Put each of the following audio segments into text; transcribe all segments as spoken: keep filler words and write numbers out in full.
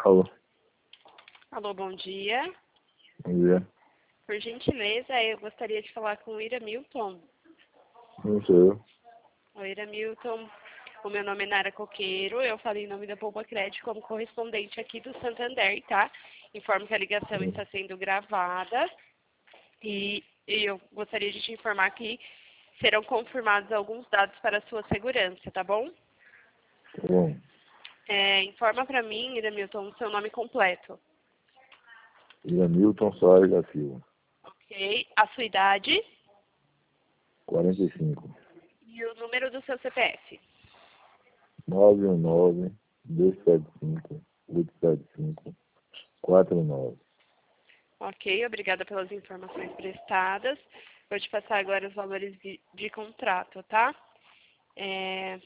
Alô, Alô, bom dia. bom dia. Por gentileza, eu gostaria de falar com o Ira Milton. Não sou eu. Oi, Ira Milton. O meu nome é Nara Coqueiro. Eu falo em nome da Poupa Crédito como correspondente aqui do Santander, tá? Informo que a ligação Sim. está sendo gravada. E eu gostaria de te informar que serão confirmados alguns dados para a sua segurança, tá bom? Tá bom. É, informa para mim, Ira Milton, o seu nome completo. Ilha Milton Soares da Silva, Ok? A sua idade quarenta e cinco. e o número do seu C P F. nove um nove, dois sete cinco, oito sete cinco, quatro nove. Ok, obrigada pelas informações prestadas. Vou te passar agora os valores de, de contrato, tá? É,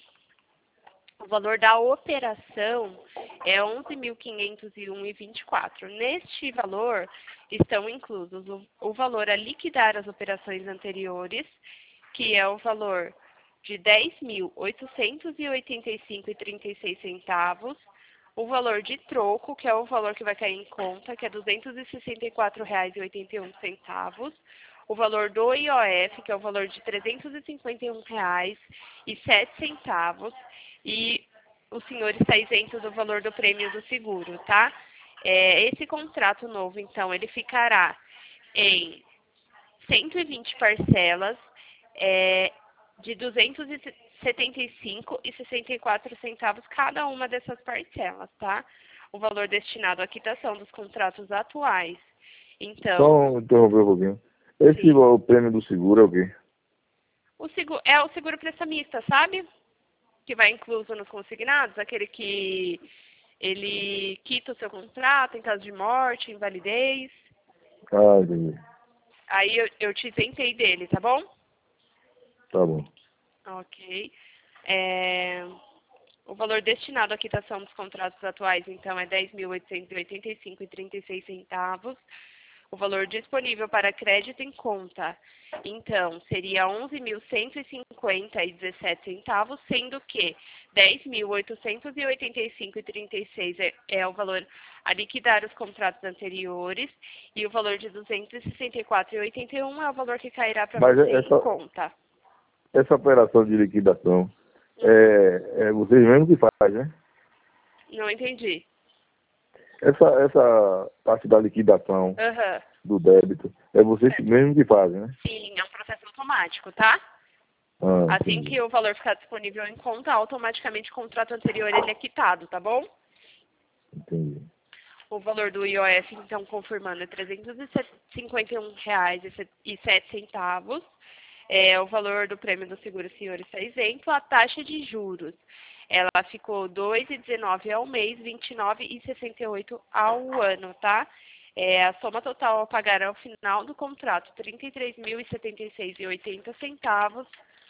o valor da operação é onze mil quinhentos e um reais e vinte e quatro centavos. Neste valor estão inclusos o, o valor a liquidar as operações anteriores, que é o valor de dez mil oitocentos e oitenta e cinco reais e trinta e seis centavos, o valor de troco, que é o valor que vai cair em conta, que é duzentos e sessenta e quatro reais e oitenta e um centavos, o valor do I O F, que é o valor de trezentos e cinquenta e um reais e sete centavos, e o senhor está isento do valor do prêmio do seguro, tá? É, esse contrato novo, então, ele ficará em cento e vinte parcelas, é, de duzentos e setenta e cinco reais e sessenta e quatro centavos cada uma dessas parcelas, tá? O valor destinado à quitação dos contratos atuais. Então, Só interromper um pouquinho. Esse sim. o prêmio do seguro é o quê? O seguro, é o seguro prestamista, sabe? Que vai incluso nos consignados, aquele que ele quita o seu contrato em caso de morte, invalidez. Ah, entendi. Aí eu, eu te isentei dele, tá bom? Tá bom. Ok. É, o valor destinado à quitação dos contratos atuais, então, é dez mil oitocentos e oitenta e cinco reais e trinta e seis centavos. O valor disponível para crédito em conta, então, seria onze mil cento e cinquenta reais e dezessete centavos, sendo que dez mil oitocentos e oitenta e cinco reais e trinta e seis centavos é, é o valor a liquidar os contratos anteriores e o valor de duzentos e sessenta e quatro reais e oitenta e um centavos é o valor que cairá para Mas você essa, em conta. essa operação de liquidação é, é vocês mesmos que fazem, né? Não entendi. Essa, essa parte da liquidação Aham. do débito é vocês Certo. mesmos que fazem, né? Sim, é um processo automático, tá? Ah, Assim entendi. que o valor ficar disponível em conta, automaticamente o contrato anterior ele é quitado, tá bom? Entendi. O valor do I O F, então, confirmando, é trezentos e cinquenta e um reais e sete centavos. É, o valor do prêmio do seguro senhor está isento. A taxa de juros, ela ficou dois reais e dezenove centavos ao mês, vinte e nove reais e sessenta e oito centavos ao ano, tá? É, a soma total a pagar ao final do contrato, trinta e três mil e setenta e seis reais e oitenta centavos.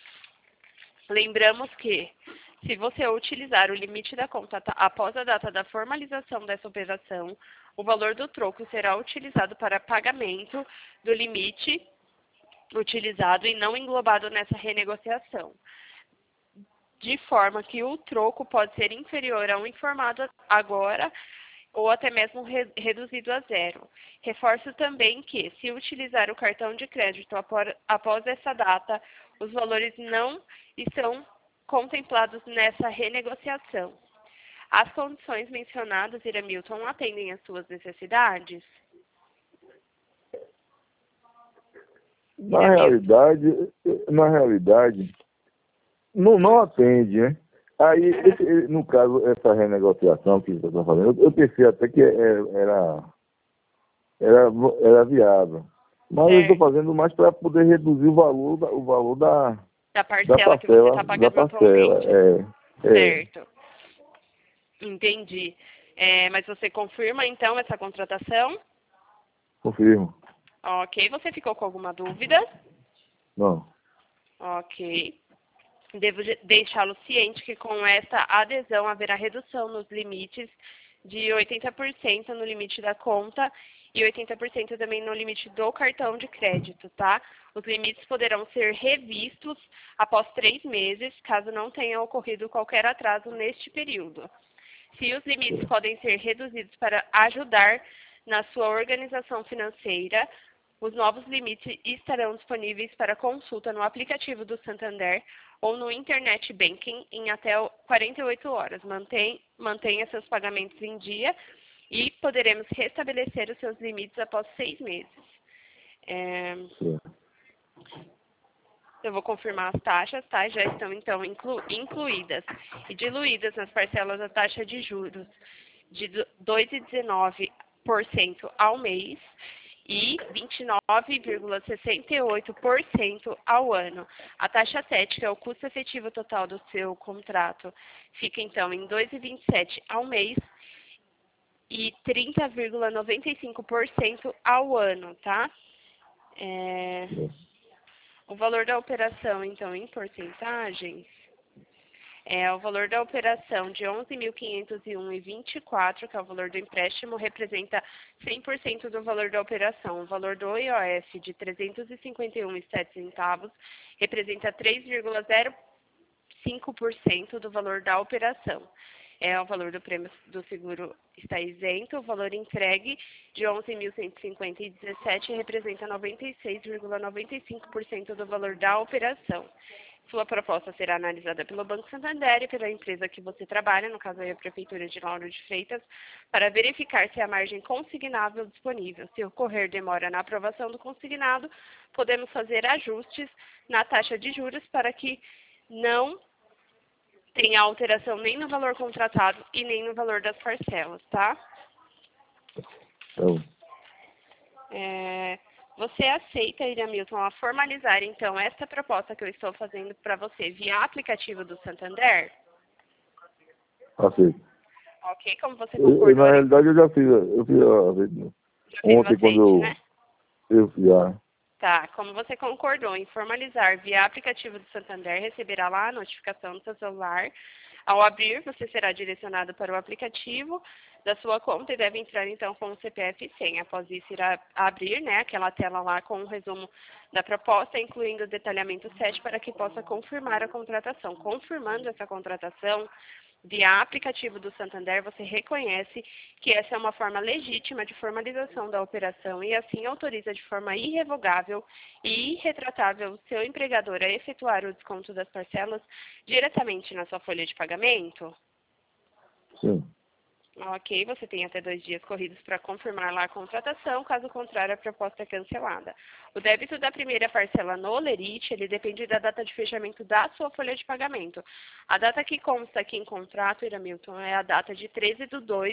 Lembramos que, se você utilizar o limite da conta após a data da formalização dessa operação, o valor do troco será utilizado para pagamento do limite utilizado e não englobado nessa renegociação, de forma que o troco pode ser inferior ao informado agora ou até mesmo re reduzido a zero. Reforço também que, se utilizar o cartão de crédito após essa data, os valores não estão contemplados nessa renegociação. As condições mencionadas, Ira Milton, atendem às suas necessidades? Na realidade, na realidade, não, não atende, né? Aí, esse, no caso, essa renegociação que você está fazendo, eu, eu pensei até que é- era, era, era viável. Mas eu estou Certo. fazendo mais para poder reduzir o valor da, o valor da, Da da parcela que você parcela, está da pagando parcela. atualmente. É, é, Certo. Entendi. É, mas você confirma, então, essa contratação? confirmo. Ok. Você ficou com alguma dúvida? Não. Ok. Devo de- deixá-lo ciente que com esta adesão haverá redução nos limites de oitenta por cento no limite da conta e oitenta por cento também no limite do cartão de crédito, tá? Os limites poderão ser revistos após três meses, caso não tenha ocorrido qualquer atraso neste período. Se os limites podem ser reduzidos para ajudar na sua organização financeira, os novos limites estarão disponíveis para consulta no aplicativo do Santander ou no Internet Banking em até quarenta e oito horas. Mantém, mantenha seus pagamentos em dia e poderemos restabelecer os seus limites após seis meses. É, eu vou confirmar as taxas, tá? Já estão, então, inclu, incluídas e diluídas nas parcelas da taxa de juros de dois vírgula dezenove por cento ao mês e vinte e nove vírgula sessenta e oito por cento ao ano. A taxa sete, que é o custo efetivo total do seu contrato, fica, então, em dois vírgula vinte e sete por cento ao mês e trinta vírgula noventa e cinco por cento ao ano, tá? É... O valor da operação, então, em porcentagens, é o valor da operação de onze mil quinhentos e um vírgula vinte e quatro, que é o valor do empréstimo, representa cem por cento do valor da operação. O valor do I O F de trezentos e cinquenta e um vírgula sete centavos representa três vírgula zero cinco por cento do valor da operação. É, o valor do prêmio do seguro está isento. O valor entregue de onze mil cento e cinquenta vírgula dezessete representa noventa e seis vírgula noventa e cinco por cento do valor da operação. Sua proposta será analisada pelo Banco Santander e pela empresa que você trabalha, no caso aí a Prefeitura de Lauro de Freitas, para verificar se há margem consignável disponível. Se ocorrer demora na aprovação do consignado, podemos fazer ajustes na taxa de juros para que não tenha alteração nem no valor contratado e nem no valor das parcelas, tá? Então, É, você aceita, Iramilton, a formalizar, então, esta proposta que eu estou fazendo para você via aplicativo do Santander? aceito. Ok, como você Eu, eu, concordou... na realidade, eu já fiz, eu fiz a, Já fez o ontem, aceite, quando eu, né? eu fiz a... Tá, como você concordou em formalizar via aplicativo do Santander, receberá lá a notificação no seu celular. Ao abrir, você será direcionado para o aplicativo da sua conta e deve entrar, então, com o C P F e senha. Após isso, irá abrir, né, aquela tela lá com o resumo da proposta, incluindo o detalhamento sete, para que possa confirmar a contratação. Confirmando essa contratação, via aplicativo do Santander, você reconhece que essa é uma forma legítima de formalização da operação e assim autoriza de forma irrevogável e irretratável o seu empregador a efetuar o desconto das parcelas diretamente na sua folha de pagamento? Sim. Ok, você tem até dois dias corridos para confirmar lá a contratação, caso contrário a proposta é cancelada. O débito da primeira parcela no Lerite, ele depende da data de fechamento da sua folha de pagamento. A data que consta aqui em contrato, Iramilton, é a data de treze do dois.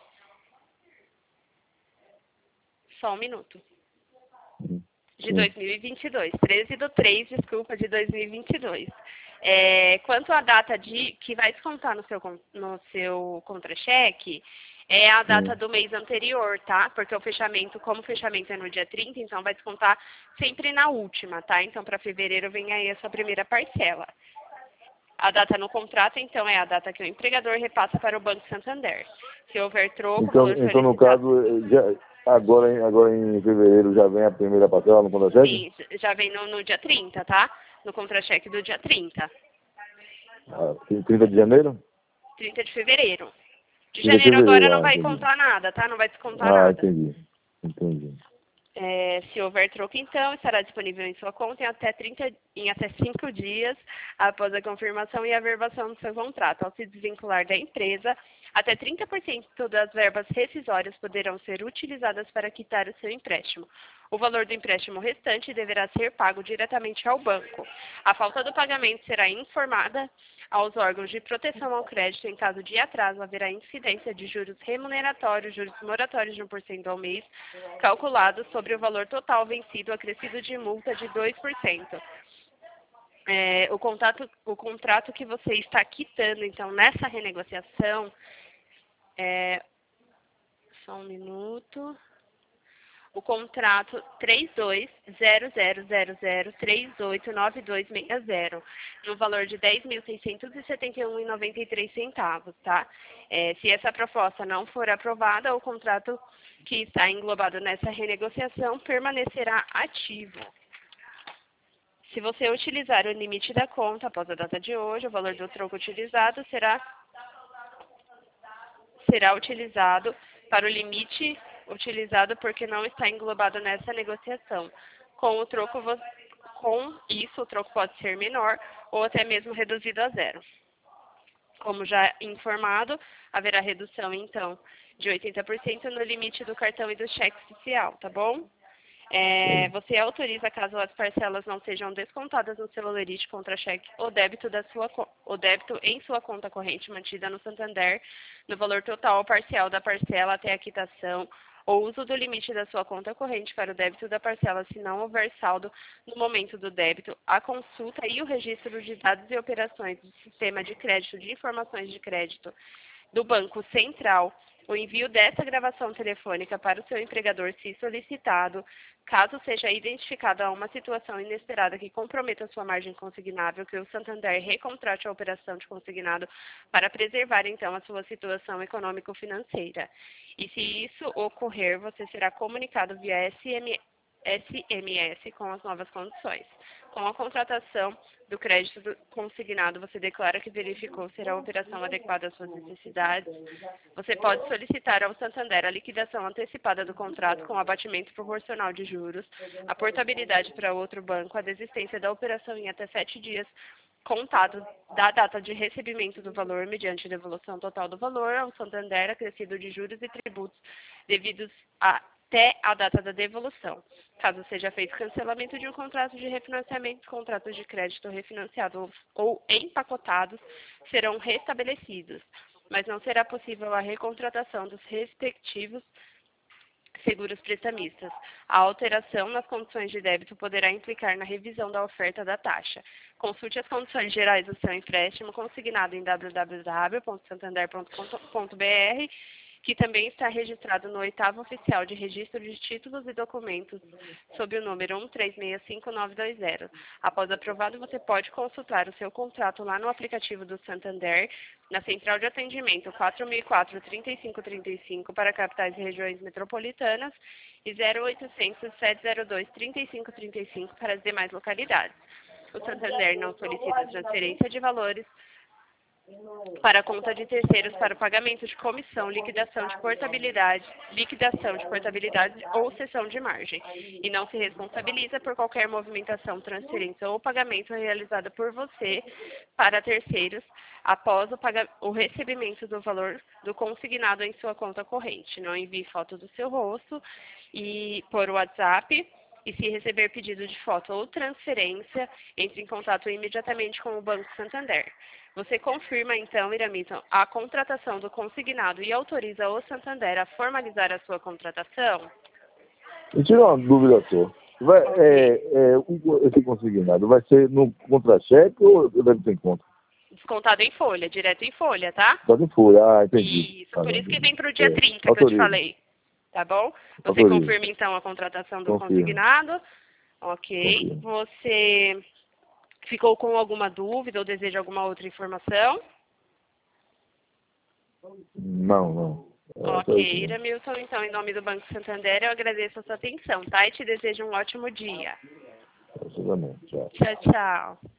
Só um minuto. De dois mil e vinte e dois. treze do três, desculpa, de dois mil e vinte e dois. É, quanto à data de, que vai descontar no seu, no seu contra-cheque, é a data Sim. do mês anterior, tá? Porque o fechamento, como o fechamento é no dia trinta, então vai descontar sempre na última, tá? Então, para fevereiro vem aí essa primeira parcela. A data no contrato, então, é a data que o empregador repassa para o Banco Santander. Se houver troco, Então, valor então no solicitado... caso, já, agora, em, agora em fevereiro já vem a primeira parcela no contra-cheque? Sim, já vem no, no dia trinta, tá? No contra-cheque do dia trinta. Ah, trinta de janeiro? trinta de fevereiro. De trinta de janeiro agora fevereiro, não ah, vai entendi. contar nada, tá? Não vai descontar Ah, nada. entendi. Entendi. É, se houver troco, então, estará disponível em sua conta em até, trinta, em até cinco dias após a confirmação e averbação do seu contrato. Ao se desvincular da empresa, até trinta por cento das verbas rescisórias poderão ser utilizadas para quitar o seu empréstimo. O valor do empréstimo restante deverá ser pago diretamente ao banco. A falta do pagamento será informada aos órgãos de proteção ao crédito. Em caso de atraso, haverá incidência de juros remuneratórios, juros moratórios de um por cento ao mês, calculados sobre o valor total vencido, acrescido de multa de dois por cento. É, o, contato, o contrato que você está quitando, então, nessa renegociação, é, só um minuto... O contrato três dois zero zero zero zero três oito nove dois seis zero, no valor de dez mil seiscentos e setenta e um reais e noventa e três centavos, tá? É, se essa proposta não for aprovada, o contrato que está englobado nessa renegociação permanecerá ativo. Se você utilizar o limite da conta após a data de hoje, o valor do troco utilizado será será utilizado para o limite utilizado porque não está englobado nessa negociação. Com o troco, com isso, o troco pode ser menor ou até mesmo reduzido a zero. Como já informado, haverá redução, então, de oitenta por cento no limite do cartão e do cheque oficial, tá bom? É, você autoriza, caso as parcelas não sejam descontadas no seu lerite contra cheque, o débito, da sua, o débito em sua conta corrente mantida no Santander, no valor total ou parcial da parcela até a quitação, ou uso do limite da sua conta corrente para o débito da parcela se não houver saldo no momento do débito, a consulta e o registro de dados e operações do sistema de crédito de informações de crédito do Banco Central, o envio dessa gravação telefônica para o seu empregador se solicitado, caso seja identificada uma situação inesperada que comprometa sua margem consignável, que o Santander recontrate a operação de consignado para preservar, então, a sua situação econômico-financeira. E se isso ocorrer, você será comunicado via S M S com as novas condições. Com a contratação do crédito do consignado, você declara que verificou ser a operação adequada às suas necessidades. Você pode solicitar ao Santander a liquidação antecipada do contrato com abatimento proporcional de juros, a portabilidade para outro banco, a desistência da operação em até sete dias contados da data de recebimento do valor mediante devolução total do valor ao Santander acrescido de juros e tributos devidos a até a data da devolução. Caso seja feito cancelamento de um contrato de refinanciamento, contratos de crédito refinanciado ou empacotados serão restabelecidos, mas não será possível a recontratação dos respectivos seguros prestamistas. A alteração nas condições de débito poderá implicar na revisão da oferta da taxa. Consulte as condições gerais do seu empréstimo consignado em w w w ponto santander ponto com ponto b r, que também está registrado no oitavo oficial de registro de títulos e documentos, sob o número um três seis cinco nove dois zero. Após aprovado, você pode consultar o seu contrato lá no aplicativo do Santander, na central de atendimento quatro mil e quatro, trinta e cinco trinta e cinco para capitais e regiões metropolitanas e zero oitocentos, sete zero dois, trinta e cinco trinta e cinco para as demais localidades. O Santander não solicita transferência de valores para a conta de terceiros para o pagamento de comissão, liquidação de portabilidade, liquidação de portabilidade ou cessão de margem, e não se responsabiliza por qualquer movimentação, transferência ou pagamento realizada por você para terceiros após o, o recebimento do valor do consignado em sua conta corrente. Não envie foto do seu rosto e por WhatsApp. E se receber pedido de foto ou transferência, entre em contato imediatamente com o Banco Santander. Você confirma, então, Iramilton, a contratação do consignado e autoriza o Santander a formalizar a sua contratação? Eu tiro uma dúvida só. Vai, okay. é, é, esse consignado vai ser no contra-cheque ou deve ter em conta? Descontado em folha, direto em folha, tá? Descontado em folha, ah, entendi. Isso, tá por bem, isso que vem para o dia é, trinta, autoriza. que eu te falei. Tá bom? Você autoriza. confirma, então, a contratação do Confirmo. consignado. Ok. Confirmo. Você ficou com alguma dúvida ou deseja alguma outra informação? Não, não. É, ok, Iramilton, então, em nome do Banco Santander, eu agradeço a sua atenção, tá? E te desejo um ótimo dia. Absolutamente. Tchau. Tchau, tchau.